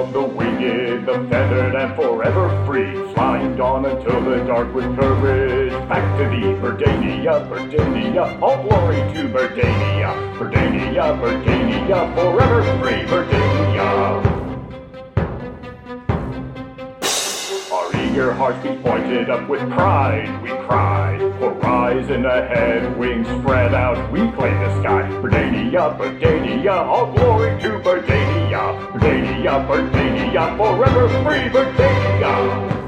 of the winged, the feathered, and forever free, flying on until the dark with courage. Back to thee, Verdania, Verdania, all glory to Verdania, Verdania, Verdania, forever free, Verdania. Eager hearts be pointed up with pride, we cry. For horizon ahead, wings spread out, we claim the sky. Verdania, Verdania, all glory to Verdania, Verdania, Verdania, forever free, Verdania.